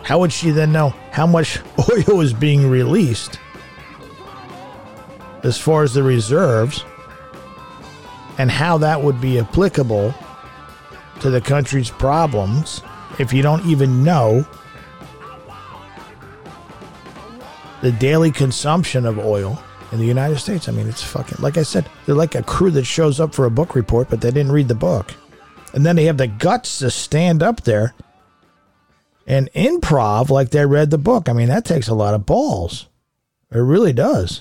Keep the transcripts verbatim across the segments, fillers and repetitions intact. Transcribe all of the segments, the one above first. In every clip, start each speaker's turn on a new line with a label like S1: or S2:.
S1: How would she then know how much oil is being released as far as the reserves and how that would be applicable to the country's problems if you don't even know the daily consumption of oil in the United States? I mean, it's fucking, like I said, they're like a crew that shows up for a book report, but they didn't read the book. And then they have the guts to stand up there and improv like they read the book. I mean, that takes a lot of balls. It really does.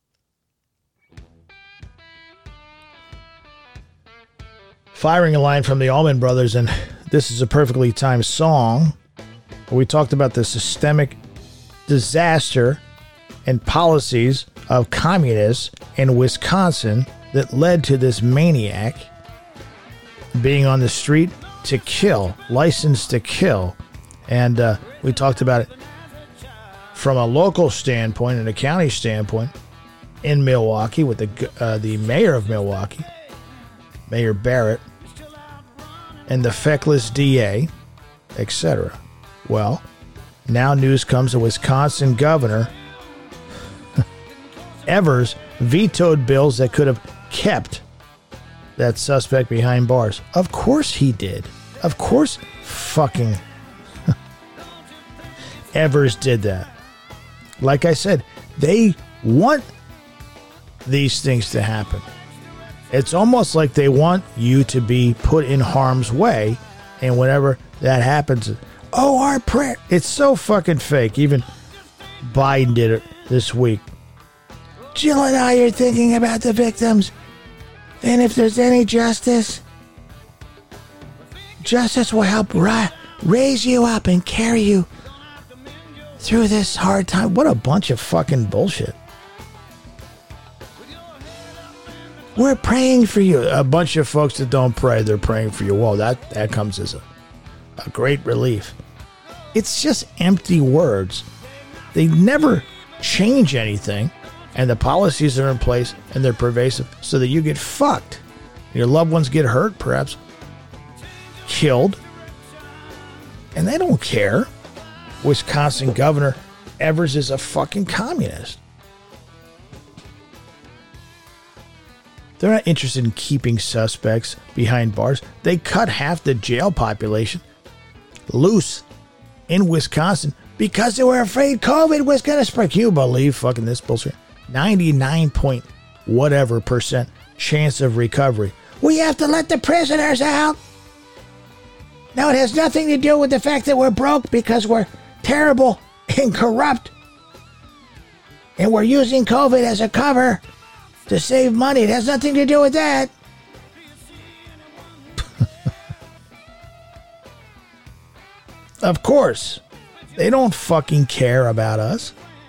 S1: Firing a line from the Allman Brothers, and this is a perfectly timed song. We talked about the systemic disaster and policies of communists in Wisconsin that led to this maniac being on the street to kill, licensed to kill. And uh, we talked about it from a local standpoint and a county standpoint in Milwaukee with the uh, the mayor of Milwaukee, Mayor Barrett, and the feckless D A, et cetera. Well, now news comes the Wisconsin governor Evers vetoed bills that could have kept that suspect behind bars. Of course he did. Of course fucking Evers did that. Like I said, they want these things to happen. It's almost like they want you to be put in harm's way, and whenever that happens, oh, our prayer. It's so fucking fake. Even Biden did it this week. Jill and I are thinking about the victims, and if there's any justice, justice will help ra- raise you up and carry you through this hard time. What a bunch of fucking bullshit. We're praying for you. A bunch of folks that don't pray, they're praying for you. Well, that, that comes as a, a great relief. It's just empty words. They never change anything, and the policies are in place, and they're pervasive so that you get fucked. Your loved ones get hurt, perhaps killed, and they don't care. Wisconsin Governor Evers is a fucking communist. They're not interested in keeping suspects behind bars. They cut half the jail population loose in Wisconsin because they were afraid COVID was going to spread. Can you believe fucking this bullshit? ninety-nine point whatever percent chance of recovery. We have to let the prisoners out. Now, it has nothing to do with the fact that we're broke because we're terrible and corrupt. And we're using COVID as a cover to save money. It has nothing to do with that. Of course. They don't fucking care about us.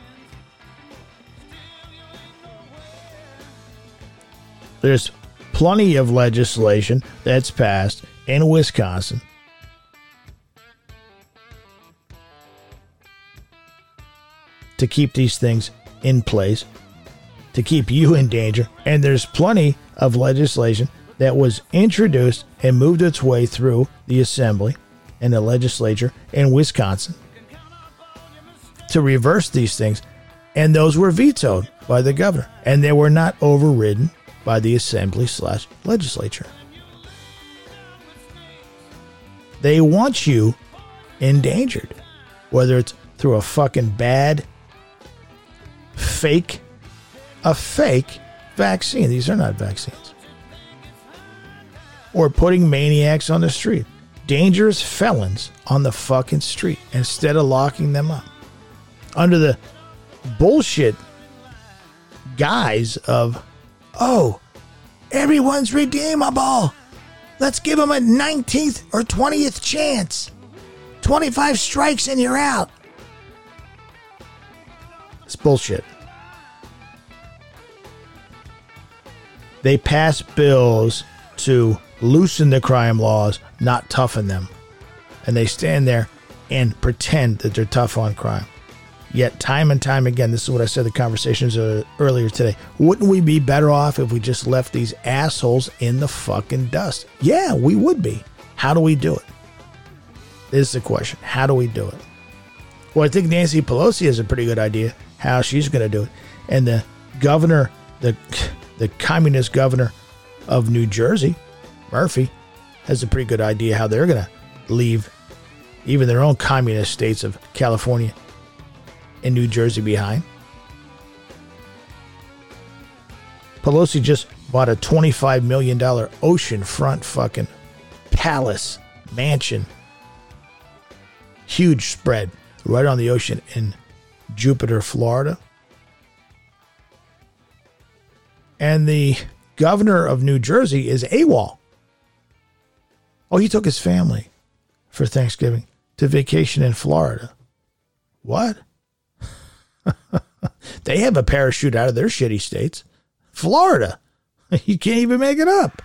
S1: There's plenty of legislation that's passed in Wisconsin to keep these things in place, to keep you in danger. And there's plenty of legislation that was introduced and moved its way through the assembly and the legislature in Wisconsin to reverse these things. And those were vetoed by the governor. And they were not overridden by the assembly slash legislature. They want you endangered, whether it's through a fucking bad, fake, a fake vaccine. These are not vaccines. Or putting maniacs on the street. Dangerous felons on the fucking street instead of locking them up. Under the bullshit guise of, oh, everyone's redeemable. Let's give them a nineteenth or twentieth chance. twenty-five strikes and you're out. It's bullshit. They pass bills to loosen the crime laws, not toughen them. And they stand there and pretend that they're tough on crime. Yet time and time again, this is what I said in the conversations uh, earlier today. Wouldn't we be better off if we just left these assholes in the fucking dust? Yeah, we would be. How do we do it? This is the question. How do we do it? Well, I think Nancy Pelosi has a pretty good idea how she's going to do it. And the governor, the the communist governor of New Jersey, Murphy, has a pretty good idea how they're going to leave even their own communist states of California and New Jersey behind. Pelosi just bought a twenty-five million dollars oceanfront fucking palace mansion. Huge spread right on the ocean in Jupiter, Florida. And the governor of New Jersey is AWOL. Oh, he took his family for Thanksgiving to vacation in Florida. What? They have a parachute out of their shitty states. Florida. You can't even make it up.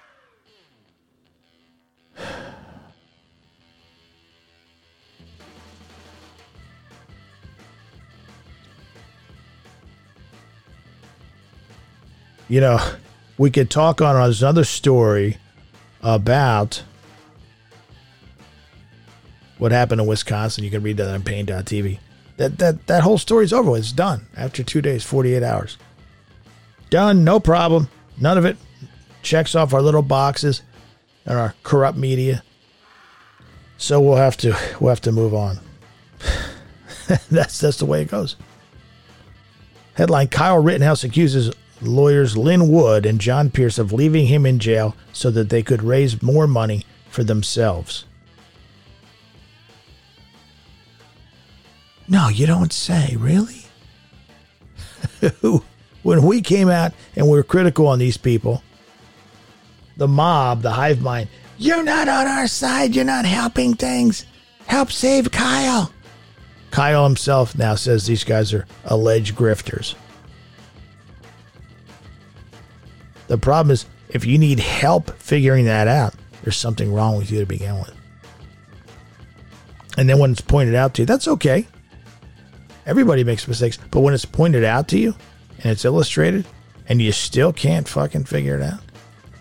S1: You know, we could talk on another story about what happened in Wisconsin. You can read that on pain dot t v. That that that whole story's over with. It's done after two days, forty-eight hours. Done, no problem. None of it checks off our little boxes and our corrupt media. So we'll have to we'll have to move on. that's that's the way it goes. Headline: Kyle Rittenhouse accuses lawyers Lynn Wood and John Pierce of leaving him in jail so that they could raise more money for themselves. No, you don't say, really? When we came out and we were critical on these people, the mob, the hive mind, you're not on our side, you're not helping things. Help save Kyle. Kyle himself now says these guys are alleged grifters. The problem is, if you need help figuring that out, there's something wrong with you to begin with. And then when it's pointed out to you, that's okay. Everybody makes mistakes. But when it's pointed out to you and it's illustrated and you still can't fucking figure it out.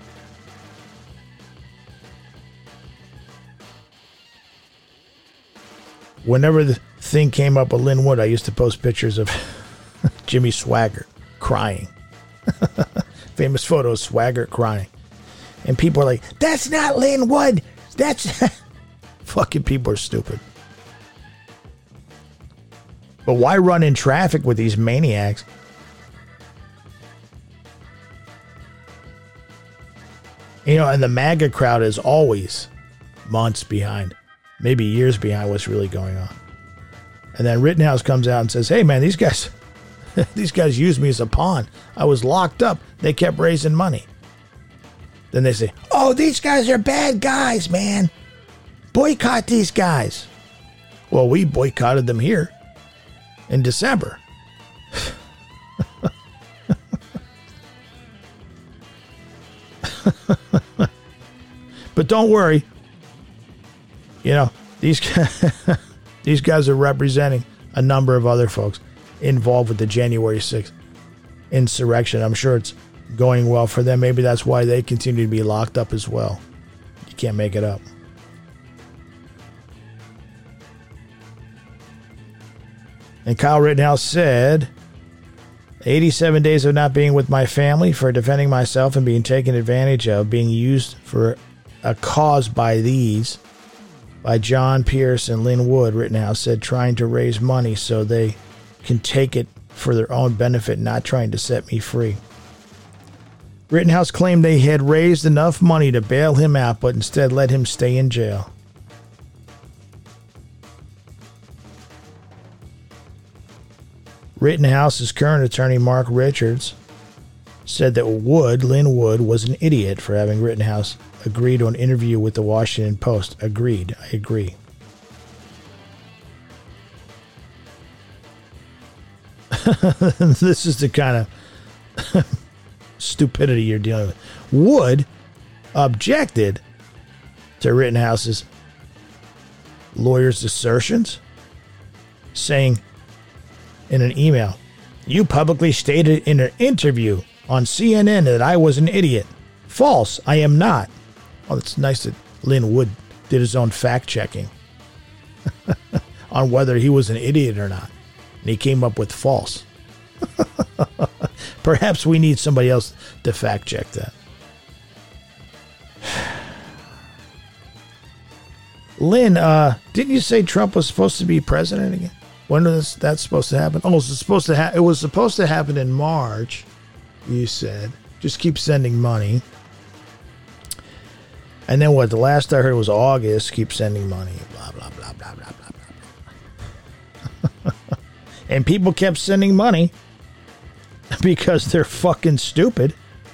S1: Whenever the thing came up with Lynn Wood, I used to post pictures of Jimmy Swaggart crying. Famous photo of Swaggart crying. And people are like, that's not Lynn Wood. That's... Fucking people are stupid. But why run in traffic with these maniacs? You know, and the MAGA crowd is always months behind, maybe years behind what's really going on. And then Rittenhouse comes out and says, hey man, these guys, these guys used me as a pawn. I was locked up. They kept raising money. Then they say, oh, these guys are bad guys, man. Boycott these guys. Well, we boycotted them here in December. But don't worry. You know, these guys, these guys are representing a number of other folks involved with the January sixth insurrection. I'm sure it's going well for them. Maybe that's why they continue to be locked up as well. You can't make it up. And Kyle Rittenhouse said, eighty-seven days of not being with my family, for defending myself and being taken advantage of, being used for a cause by these, by John Pierce and Lynn Wood, Rittenhouse said, trying to raise money so they can take it for their own benefit, not trying to set me free. Rittenhouse claimed they had raised enough money to bail him out, but instead let him stay in jail. Rittenhouse's current attorney, Mark Richards, said that Wood, Lynn Wood, was an idiot for having Rittenhouse agree to an interview with the Washington Post. Agreed. I agree. This is the kind of stupidity you're dealing with. Wood objected to Rittenhouse's lawyer's assertions, saying in an email, you publicly stated in an interview on C N N that I was an idiot. False. I am not. Oh, it's nice that Lynn Wood did his own fact checking. on whether he was an idiot or not. And he came up with false. Perhaps we need somebody else to fact check that. Lynn, uh, didn't you say Trump was supposed to be president again? When was that supposed to happen? Oh, it was supposed to ha- it was supposed to happen in March, you said. Just keep sending money. And then what? The last I heard was August. Keep sending money. Blah, blah, blah, blah, blah, blah, blah. And people kept sending money because they're fucking stupid.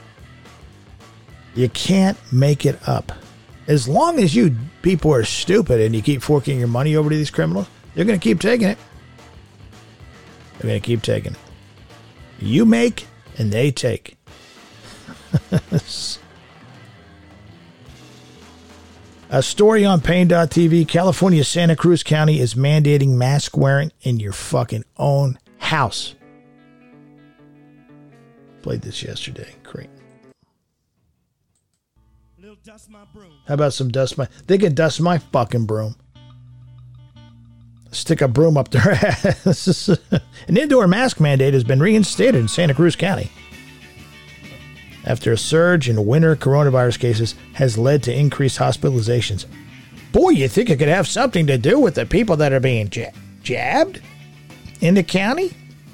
S1: You can't make it up. As long as you people are stupid and you keep forking your money over to these criminals, they're going to keep taking it. They're going to keep taking it. You make and they take. A story on Pain dot T V. California's Santa Cruz County is mandating mask wearing in your fucking own house. Played this yesterday. Great.
S2: Dust my broom.
S1: How about some dust my... They can dust my fucking broom. Stick a broom up their ass. An indoor mask mandate has been reinstated in Santa Cruz County after a surge in winter coronavirus cases has led to increased hospitalizations. Boy, you think it could have something to do with the people that are being j- jabbed in the county?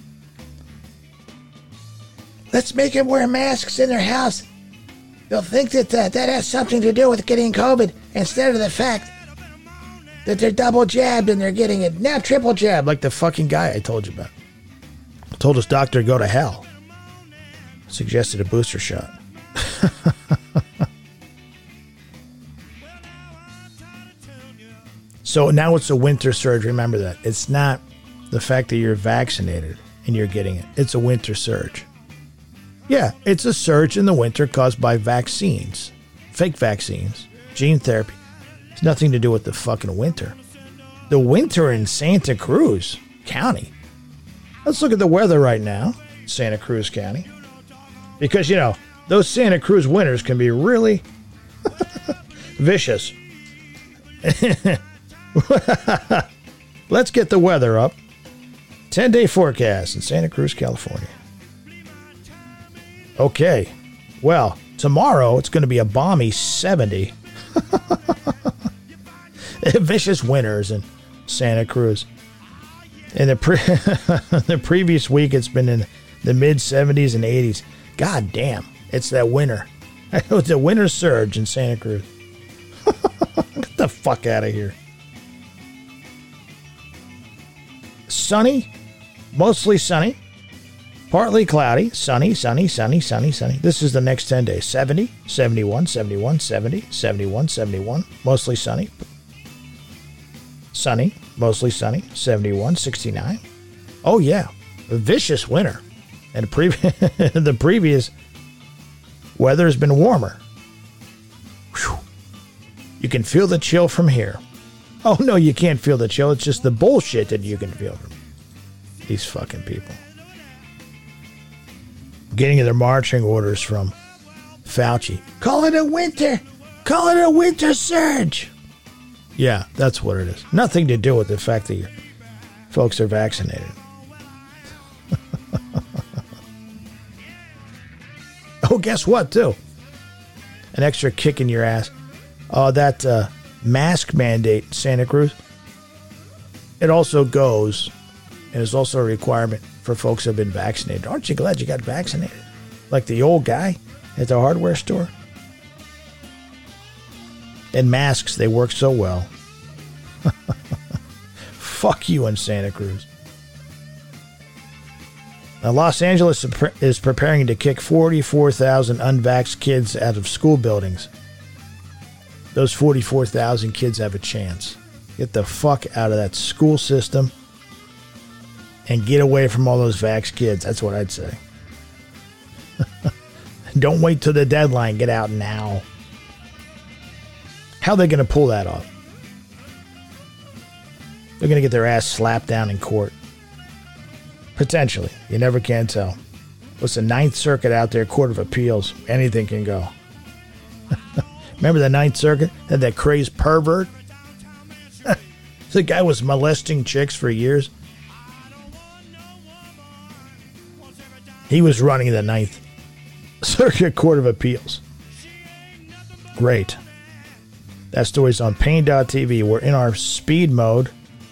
S1: Let's make them wear masks in their house. They'll think that uh, that has something to do with getting COVID instead of the fact that they're double jabbed and they're getting it now triple jabbed, like the fucking guy I told you about. Told his doctor to go to hell. Suggested a booster shot. So now it's a winter surge. Remember that. It's not the fact that you're vaccinated and you're getting it. It's a winter surge. Yeah, it's a surge in the winter caused by vaccines. Fake vaccines. Gene therapy. It's nothing to do with the fucking winter. The winter in Santa Cruz County. Let's look at the weather right now. Santa Cruz County. Because, you know, those Santa Cruz winters can be really vicious. Let's get the weather up. ten-day forecast in Santa Cruz, California. Okay, well, tomorrow it's going to be a balmy seventy. Vicious winters in Santa Cruz. In the, pre- the previous week, it's been in the mid-seventies and eighties. God damn, it's that winter. It's a winter surge in Santa Cruz. Get the fuck out of here. Sunny, mostly sunny. Partly cloudy, sunny, sunny, sunny, sunny, sunny. This is the next ten days. seventy, seventy-one, seventy-one, seventy, seventy-one, seventy-one. Mostly sunny. Sunny, mostly sunny. seventy-one, sixty-nine. Oh, yeah. A vicious winter. And the, pre- the previous weather has been warmer. Whew. You can feel the chill from here. Oh, no, you can't feel the chill. It's just the bullshit that you can feel from these fucking people. Getting their marching orders from Fauci. Call it a winter. Call it a winter surge. Yeah, that's what it is. Nothing to do with the fact that you folks are vaccinated. Oh, guess what, too? An extra kick in your ass. Oh, that uh, mask mandate in Santa Cruz. It also goes, and is also a requirement for folks who have been vaccinated. Aren't you glad you got vaccinated? Like the old guy at the hardware store. And masks, they work so well. Fuck you in Santa Cruz. Now, Los Angeles is preparing to kick forty-four thousand unvaxxed kids out of school buildings. Those forty-four thousand kids have a chance. Get the fuck out of that school system and get away from all those vax kids. That's what I'd say. Don't wait till the deadline. Get out now. How are they going to pull that off? They're going to get their ass slapped down in court. Potentially. You never can tell. What's the Ninth Circuit out there? Court of Appeals. Anything can go. Remember the Ninth Circuit? Had that crazed pervert? The guy was molesting chicks for years. He was running the Ninth Circuit Court of Appeals. Great. That story's on Pain dot T V. We're in our speed mode.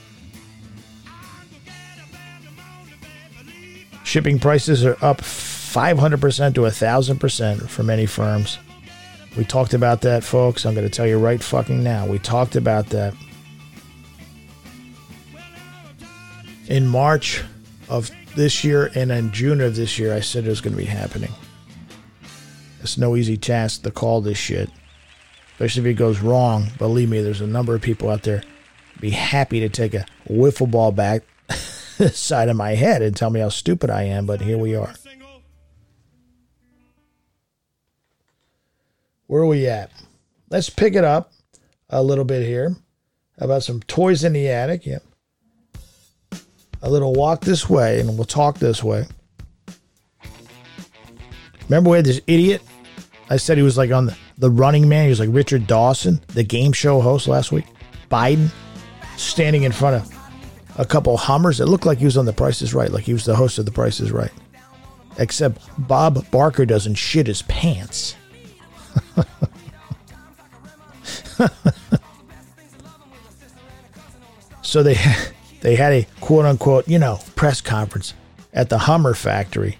S1: Shipping prices are up five hundred percent to one thousand percent for many firms. We talked about that, folks. I'm going to tell you right fucking now. We talked about that. In March of this year and in June of this year, I said it was going to be happening. It's no easy task to call this shit. Especially if it goes wrong. Believe me, there's a number of people out there be happy to take a wiffle ball back the side of my head and tell me how stupid I am, but here we are. Where are we at? Let's pick it up a little bit here. How about some toys in the attic? Yep. A little walk this way, and we'll talk this way. Remember we had this idiot? I said he was like on the, the Running Man. He was like Richard Dawson, the game show host last week. Biden standing in front of a couple Hummers. It looked like he was on The Price is Right, like he was the host of The Price is Right. Except Bob Barker doesn't shit his pants. So they they had a quote unquote, you know, press conference at the Hummer factory.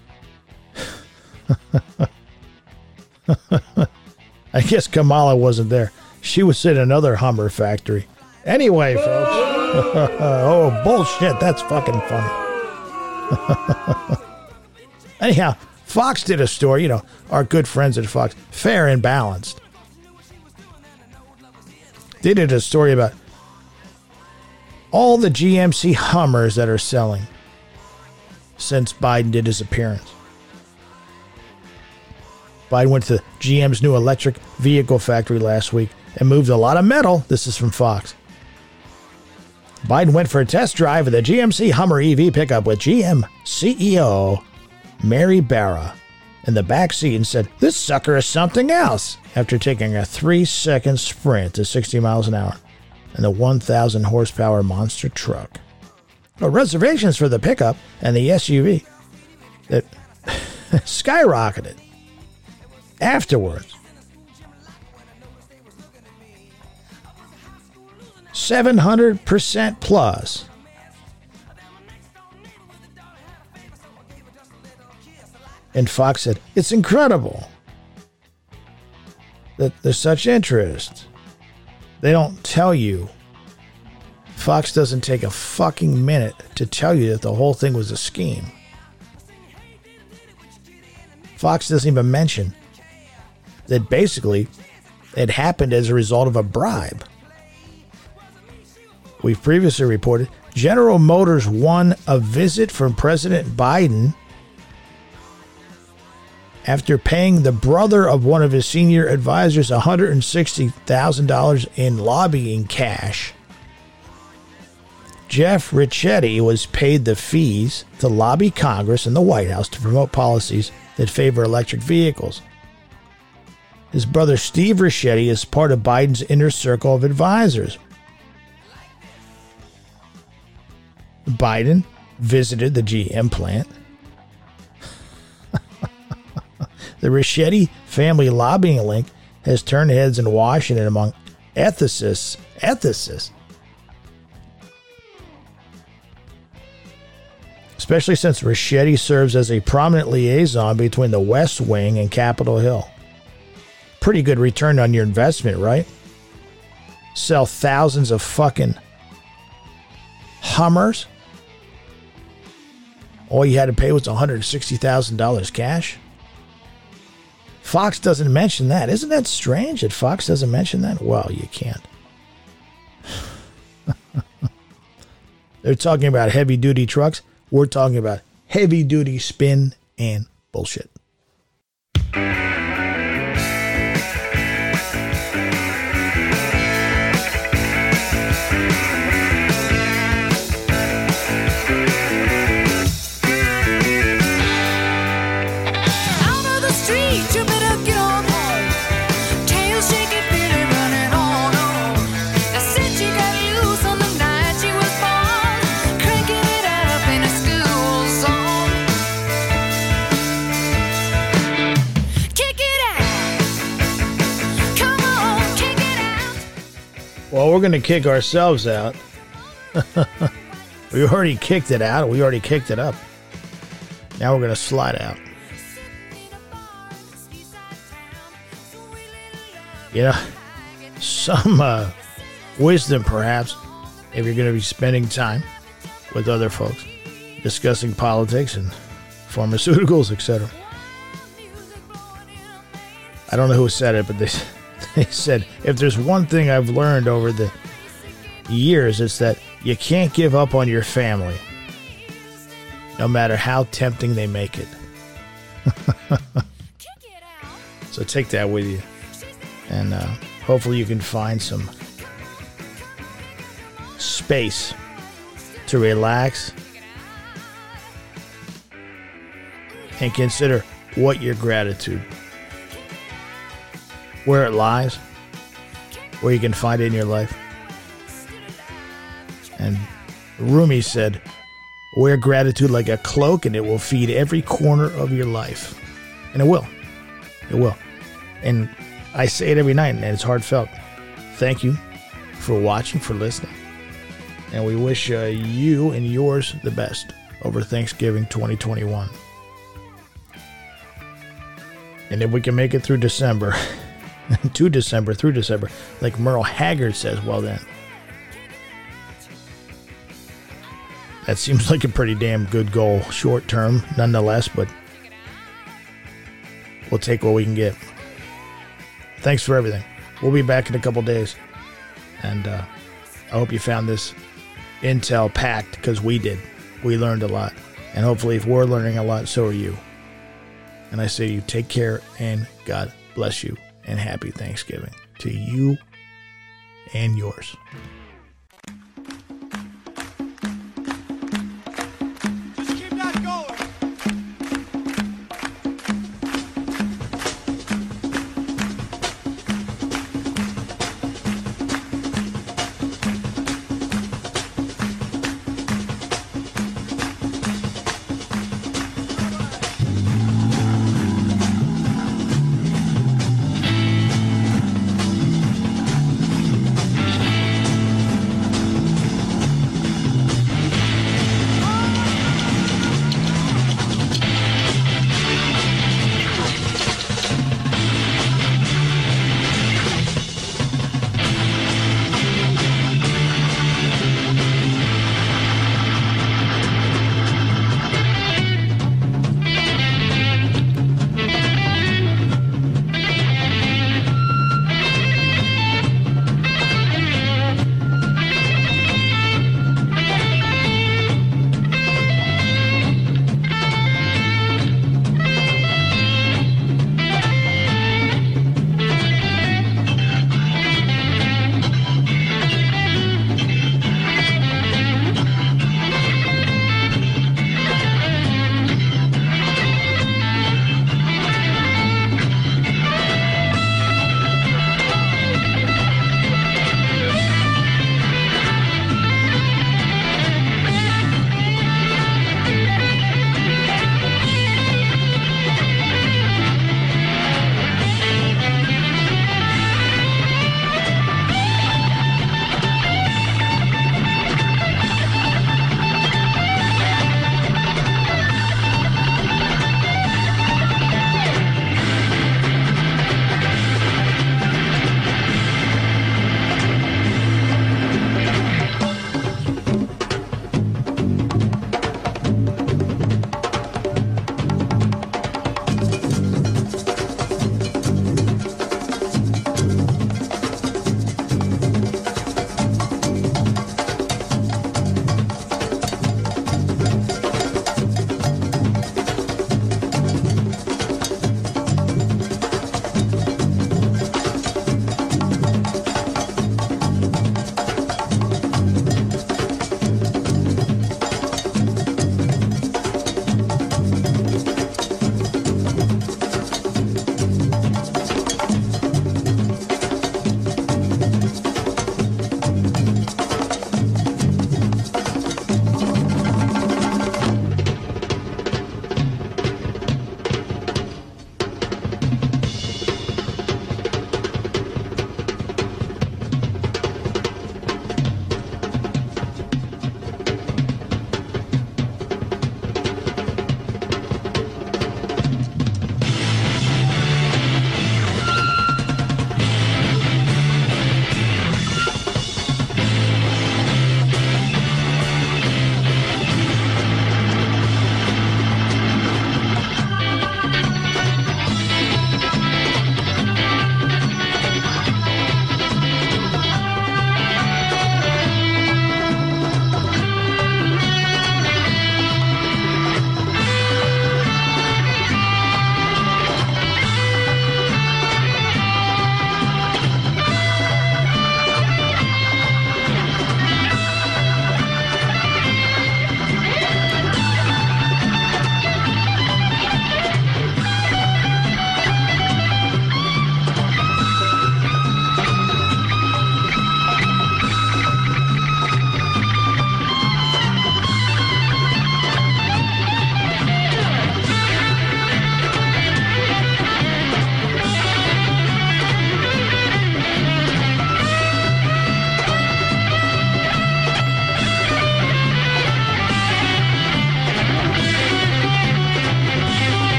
S1: I guess Kamala wasn't there. She was in another Hummer factory. Anyway, folks. Oh, bullshit. That's fucking funny. Anyhow, Fox did a story, you know, our good friends at Fox, Fair and Balanced. They did a story about all the G M C Hummers that are selling since Biden did his appearance. Biden went to G M's new electric vehicle factory last week and moved a lot of metal. This is from Fox. Biden went for a test drive of the G M C Hummer E V pickup with G M C E O Mary Barra in the back seat and said, "This sucker is something else," after taking a three-second sprint to sixty miles an hour in the one thousand horsepower monster truck. Well, reservations for the pickup and the S U V that skyrocketed afterwards. seven hundred percent plus. And Fox said, "It's incredible that there's such interest." They don't tell you. Fox doesn't take a fucking minute to tell you that the whole thing was a scheme. Fox doesn't even mention that basically it happened as a result of a bribe. We've previously reported General Motors won a visit from President Biden after paying the brother of one of his senior advisors one hundred sixty thousand dollars in lobbying cash. Jeff Ricchetti was paid the fees to lobby Congress and the White House to promote policies that favor electric vehicles. His brother Steve Ricchetti is part of Biden's inner circle of advisors. Biden visited the G M plant. The Ricchetti family lobbying link has turned heads in Washington among ethicists. Ethicists. Especially since Ricchetti serves as a prominent liaison between the West Wing and Capitol Hill. Pretty good return on your investment, right? Sell thousands of fucking Hummers. All you had to pay was one hundred sixty thousand dollars cash. Fox doesn't mention that. Isn't that strange that Fox doesn't mention that? Well, you can't. They're talking about heavy-duty trucks. We're talking about heavy-duty spin and bullshit.
S2: Tail shaking, feeling running on, on. Now since you got loose on the night
S1: we're going to kick ourselves out. We already kicked it out. We already kicked it up. Now we're going to slide out. You know, some uh, wisdom perhaps if you're going to be spending time with other folks discussing politics and pharmaceuticals, et cetera. I don't know who said it, but they, they said, if there's one thing I've learned over the years, it's that you can't give up on your family, no matter how tempting they make it. So take that with you. And uh, hopefully you can find some space to relax and consider what your gratitude, where it lies, where you can find it in your life. And Rumi said, wear gratitude like a cloak and it will feed every corner of your life. And it will. It will. And I say it every night, and it's heartfelt. Thank you for watching, for listening. And we wish uh, you and yours the best over Thanksgiving twenty twenty-one. And if we can make it through December, to December, through December, like Merle Haggard says, well then. That seems like a pretty damn good goal, short term, nonetheless, but we'll take what we can get. Thanks for everything. We'll be back in a couple days. And uh, I hope you found this intel packed, because we did. We learned a lot. And hopefully if we're learning a lot, so are you. And I say to you, take care and God bless you. And happy Thanksgiving to you and yours.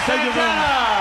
S2: Thank you very much.